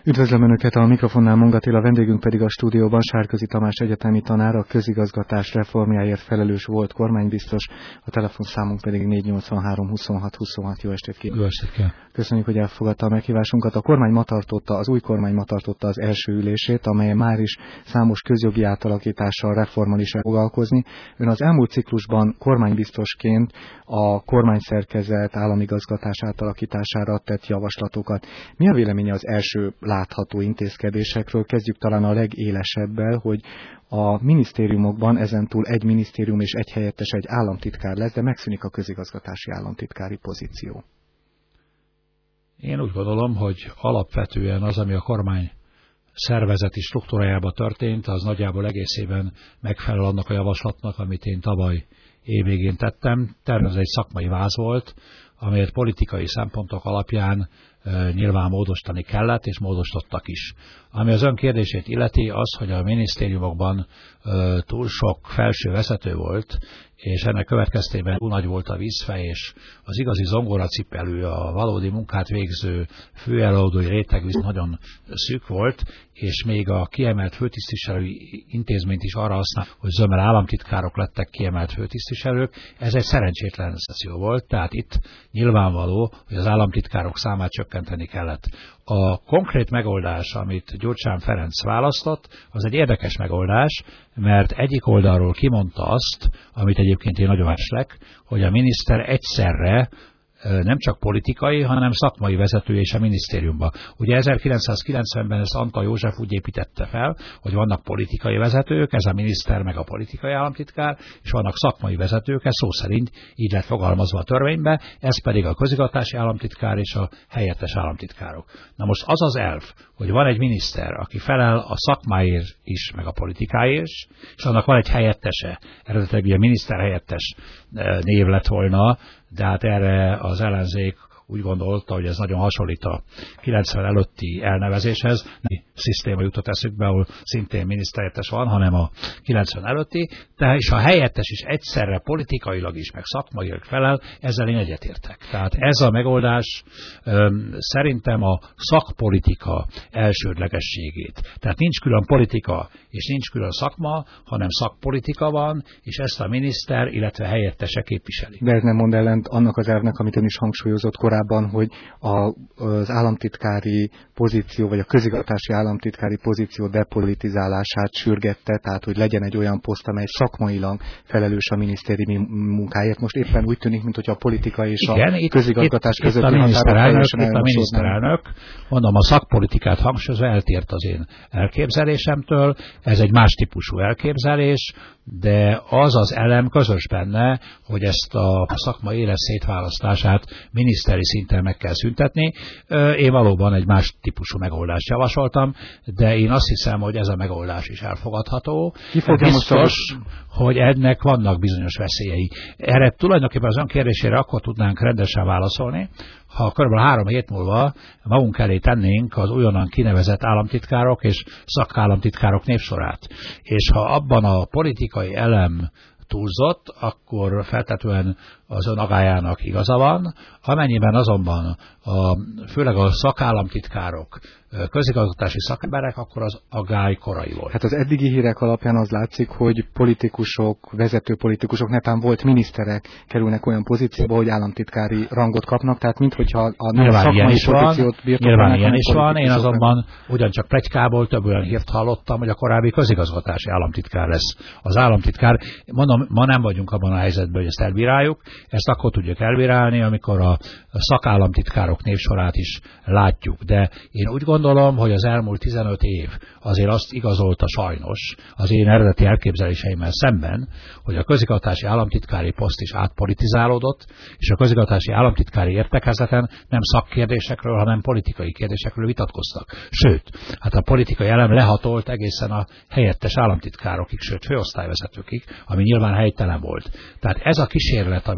Üdvözlöm Önöket, a mikrofonnál Monga Attila, vendégünk pedig a stúdióban Sárközi Tamás egyetemi tanár, a közigazgatás reformjáért felelős volt kormánybiztos, a telefonszámunk pedig 483 26 26. Jó estét kívánok! Jó estét kívánok! Köszönjük, hogy elfogadta a meghívásunkat. A kormány ma tartotta, az új kormány ma tartotta az első ülését, amely már is számos közjogi átalakítással, reformmal is foglalkozni. Ön az elmúlt ciklusban kormánybiztosként a kormányszerkezet államigazgatás átalakítására tett javaslatokat. Mi a véleménye az első látható intézkedésekről? Kezdjük talán a legélesebbel, hogy a minisztériumokban ezentúl egy minisztérium és egy helyettes, egy államtitkár lesz, de megszűnik a közigazgatási államtitkári pozíció. Én úgy gondolom, hogy alapvetően az, ami a kormány szervezeti struktúrájában történt, az nagyjából egészében megfelel annak a javaslatnak, amit én tavaly évvégén tettem. Természetesen egy szakmai váz volt, amelyet politikai szempontok alapján nyilván módosítani kellett, és módosítottak is. Ami az ön kérdését illeti, az, hogy a minisztériumokban túl sok felső vezető volt, és ennek következtében túl nagy volt a vízfej, és az igazi zongoracipelő, a valódi munkát végző főelőadói réteg nagyon szűk volt, és még a kiemelt főtisztviselői intézményt is arra használ, hogy zömmel államtitkárok lettek kiemelt főtisztviselők. Ez egy szerencsétlen szituáció volt, tehát itt nyilvánvaló, hogy az államtitkárok számát csökkenteni kellett. A konkrét megoldás, amit Gyurcsány Ferenc választott, az egy érdekes megoldás, mert egyik oldalról kimondta azt, amit egyébként én nagyon eslek, hogy a miniszter egyszerre nem csak politikai, hanem szakmai vezető és a minisztériumban. Ugye 1990-ben ezt Antall József úgy építette fel, hogy vannak politikai vezetők, ez a miniszter meg a politikai államtitkár, és vannak szakmai vezetők, ez szó szerint így lett fogalmazva a törvénybe, ez pedig a közigazgatási államtitkár és a helyettes államtitkárok. Na most az az elv, hogy van egy miniszter, aki felel a szakmáért is, meg a politikáért is, és annak van egy helyettese, eredetileg ugye miniszter helyettes név lett volna, de hát erre az ellenzék úgy gondolta, hogy ez nagyon hasonlít a 90 előtti elnevezéshez. Nem szisztéma jutott eszükbe, ahol szintén miniszterhelyettes van, hanem a 90 előtti. Tehát és a helyettes is egyszerre politikailag is, meg szakmailag felel, ezzel én egyetértek. Tehát ez a megoldás szerintem a szakpolitika elsődlegességét. Tehát nincs külön politika és nincs külön szakma, hanem szakpolitika van, és ezt a miniszter, illetve helyettese képviseli. De ez nem mond ellent annak az elvnek, amit ön is hangsúlyozott korábban, hogy az államtitkári pozíció, vagy a közigazgatási államtitkári pozíció depolitizálását sürgette, tehát hogy legyen egy olyan poszt, amely szakmailag felelős a minisztériumi munkáért. Most éppen úgy tűnik, mintha a politika és a közigazgatás közötti határok a miniszterelnök, mondom, a szakpolitikát hangsúlyozva eltért az én elképzelésemtől, ez egy más típusú elképzelés, de az az elem közös benne, hogy ezt a szakmai élet szétválasztását miniszteri szinten meg kell szüntetni. Én valóban egy más típusú megoldást javasoltam, de én azt hiszem, hogy ez a megoldás is elfogadható. Biztos, hogy ennek vannak bizonyos veszélyei. Erre tulajdonképpen az ön kérdésére akkor tudnánk rendesen válaszolni, ha kb. 3 hét múlva magunk elé tennénk az újonnan kinevezett államtitkárok és szakállamtitkárok névsorát. És ha abban a politikai elem túlzott, akkor feltetően az ön agályának igaza van, amennyiben azonban főleg a szakállamtitkárok, közigazgatási szakemberek, akkor az agály korai volt. Hát az eddigi hírek alapján az látszik, hogy politikusok, vezető politikusok, netán volt miniszterek kerülnek olyan pozícióba, hogy államtitkári rangot kapnak, tehát minthogyha a szakmai pozíciót birtokolnak. Nyilván ilyen is van, én azonban ugyancsak pletykából több olyan hírt hallottam, hogy a korábbi közigazgatási államtitkár lesz az államtitkár. Mondom, ma nem vagyunk abban a helyzetben, hogy ezt elbíráljuk, ezt akkor tudjuk elbírálni, amikor a szakállamtitkárok névsorát is látjuk. De én úgy gondolom, hogy az elmúlt 15 év azért azt igazolta sajnos az én eredeti elképzeléseimmel szemben, hogy a közigazgatási államtitkári poszt is átpolitizálódott, és a közigazgatási államtitkári értekezleten nem szakkérdésekről, hanem politikai kérdésekről vitatkoztak. Sőt, hát a politikai elem lehatolt egészen a helyettes államtitkárokig, sőt főosztályvezetőkig, ami nyilván helytelen volt. Tehát ez a kísérlet, amit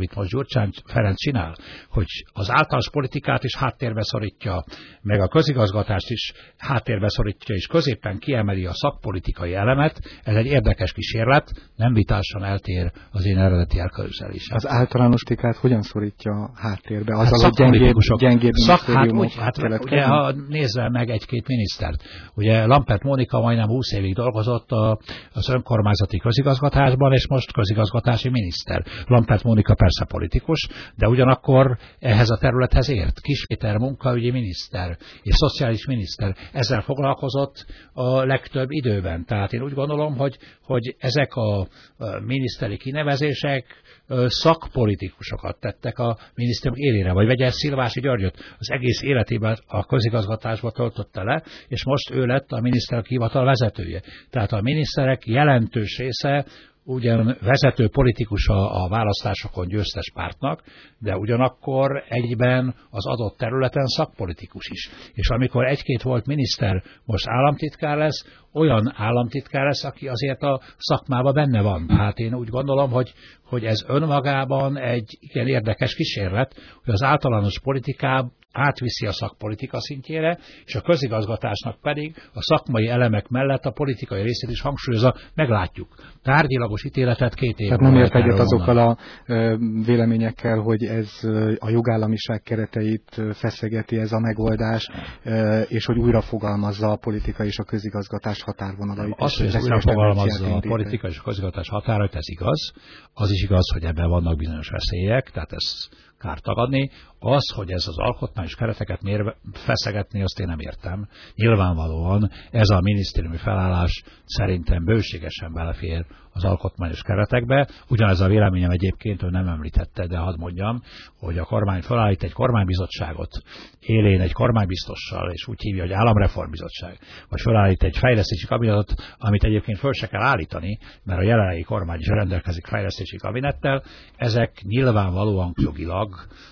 amit most Gyurcsány Ferenc csinál, hogy az általános politikát is háttérbe szorítja, meg a közigazgatást is háttérbe szorítja, és középen kiemeli a szakpolitikai elemet, ez egy érdekes kísérlet, nem vitásan eltér az én eredeti elképzelésem. Az általános politikát hogyan szorítja háttérbe? Azzal, hogy gyengébb minisztériumok ugye, ha nézzel meg egy-két minisztert. Ugye Lampert Mónika majdnem 20 évig dolgozott az önkormányzati közigazgatásban, és most közigazgatási miniszter. Lampert Mónika persze politikus, de ugyanakkor ehhez a területhez ért. Kis Péter munkaügyi miniszter és szociális miniszter. Ezzel foglalkozott a legtöbb időben. Tehát én úgy gondolom, hogy ezek a miniszteri kinevezések szakpolitikusokat tettek a minisztérium élére, vagy vegye Szilvási Györgyöt, az egész életében a közigazgatásba töltötte le, és most ő lett a miniszterek hivatal vezetője. Tehát a miniszterek jelentős része ugyan vezető politikus a választásokon győztes pártnak, de ugyanakkor egyben az adott területen szakpolitikus is. És amikor egy-két volt miniszter most államtitkár lesz, olyan államtitkár lesz, aki azért a szakmában benne van. Hát én úgy gondolom, hogy ez önmagában egy igen érdekes kísérlet, hogy az általános politikát átviszi a szakpolitika szintjére, és a közigazgatásnak pedig a szakmai elemek mellett a politikai részét is hangsúlyozza, meglátjuk. Tárgyilagos ítéletet 2 év. Tehát nem ért egyet azokkal a véleményekkel, hogy ez a jogállamiság kereteit feszegeti ez a megoldás, és hogy újra fogalmazza a politika és a közigazgatás határvonalait. Az, hogy ez újra fogalmazza a politika és a közigazgatás határait, ez igaz. Az is igaz, hogy ebben vannak bizonyos veszélyek, tehát ez kár tagadni. Az, hogy ez az alkotmányos kereteket miért feszegetni, azt én nem értem. Nyilvánvalóan ez a minisztériumi felállás szerintem bőségesen belefér az alkotmányos keretekbe. Ugyanez a véleményem egyébként, ő nem említette, de hadd mondjam, hogy a kormány felállít egy kormánybizotságot, élén egy kormánybiztossal, és úgy hívja, hogy államreformbizottság, vagy felállít egy fejlesztési kabinetet, amit egyébként föl se kell állítani, mert a jelenlegi kormány is rendelkezik fejlesztési kabinettel. Ezek nyilvánvalóan jogilag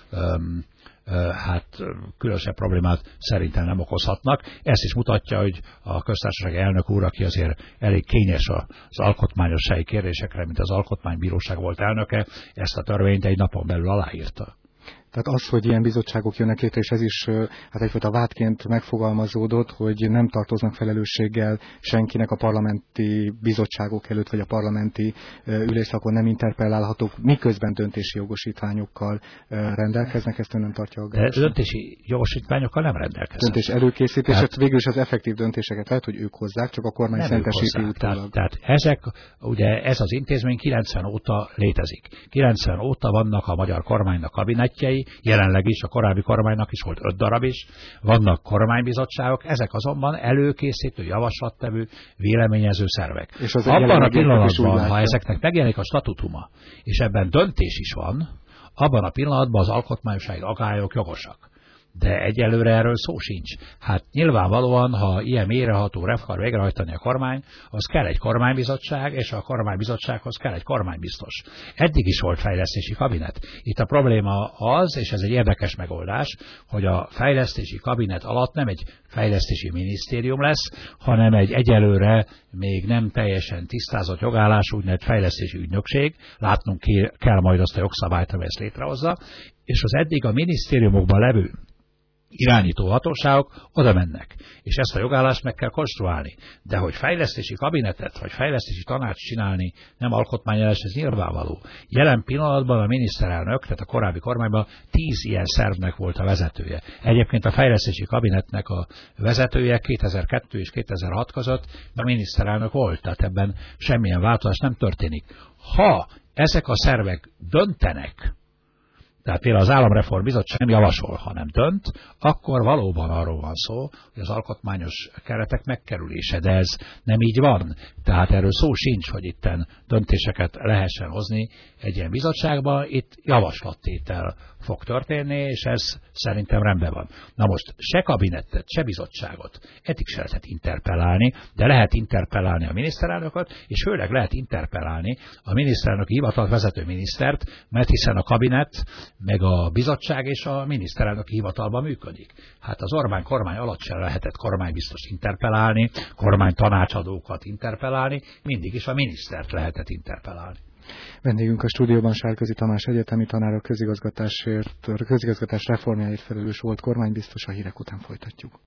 hát különösebb problémát szerintem nem okozhatnak. Ezt is mutatja, hogy a köztársaság elnök úr, aki azért elég kényes az alkotmányossági kérdésekre, mint az alkotmánybíróság volt elnöke, ezt a törvényt egy napon belül aláírta. Tehát az, hogy ilyen bizottságok jönnek létre, és ez is hát egyfajta vádként megfogalmazódott, hogy nem tartoznak felelősséggel senkinek a parlamenti bizottságok előtt, vagy a parlamenti ülésszakon nem interpellálhatók, miközben döntési jogosítványokkal rendelkeznek, ezt ön nem tartja aggályosnak. Döntési jogosítványokkal nem rendelkeznek. Döntés előkészítését, végül is az effektív döntéseket lehet, hogy ők hozzák, csak a kormány szentesíti utólag. Tehát ezek, ugye ez az intézmény 90 óta létezik. 90 óta vannak a magyar kormánynak kabinetjei, jelenleg is, a korábbi kormánynak is volt 5 darab is, vannak kormánybizottságok, ezek azonban előkészítő, javaslattevő, véleményező szervek. És abban a pillanatban, ha ezeknek megjelenik a statutuma, és ebben döntés is van, abban a pillanatban az alkotmányossági aggályok jogosak. De egyelőre erről szó sincs. Hát nyilvánvalóan, ha ilyen mélyreható reform végrehajtani a kormány, az kell egy kormánybizottság, és a kormánybizottsághoz kell egy kormánybiztos. Eddig is volt fejlesztési kabinet. Itt a probléma az, és ez egy érdekes megoldás, hogy a fejlesztési kabinet alatt nem egy fejlesztési minisztérium lesz, hanem egy egyelőre még nem teljesen tisztázott jogállás, úgynevezett fejlesztési ügynökség. Látnunk kell majd azt a jogszabályt, amely ezt létrehozza, és az eddig a minisztériumokban levő irányító hatóságok oda mennek, és ezt a jogállást meg kell konstruálni. De hogy fejlesztési kabinetet, vagy fejlesztési tanács csinálni nem alkotmányellenes, ez nyilvánvaló. Jelen pillanatban a miniszterelnök, tehát a korábbi kormányban 10 ilyen szervnek volt a vezetője. Egyébként a fejlesztési kabinetnek a vezetője 2002 és 2006 között a miniszterelnök volt, tehát ebben semmilyen változás nem történik. Ha ezek a szervek döntenek, tehát például az Államreform Bizottság nem javasol, hanem dönt, akkor valóban arról van szó, hogy az alkotmányos keretek megkerülése, de ez nem így van. Tehát erről szó sincs, hogy itten döntéseket lehessen hozni egy ilyen bizottságban, itt javaslattétel fog történni, és ez szerintem rendben van. Na most se kabinettet, se bizottságot eddig se lehet interpellálni, de lehet interpellálni a miniszterelnököt, és főleg lehet interpellálni a miniszterelnöki hivatalt vezető minisztert, mert hiszen a kabinet, meg a bizottság és a miniszterelnöki hivatalban működik. Hát az Orbán kormány alatt sem lehetett kormánybiztos interpellálni, kormány tanácsadókat interpellálni, mindig is a minisztert lehetett interpellálni. Vendégünk a stúdióban Sárközi Tamás egyetemi tanár, a közigazgatás reformjáért felelős volt kormánybiztos, a hírek után folytatjuk.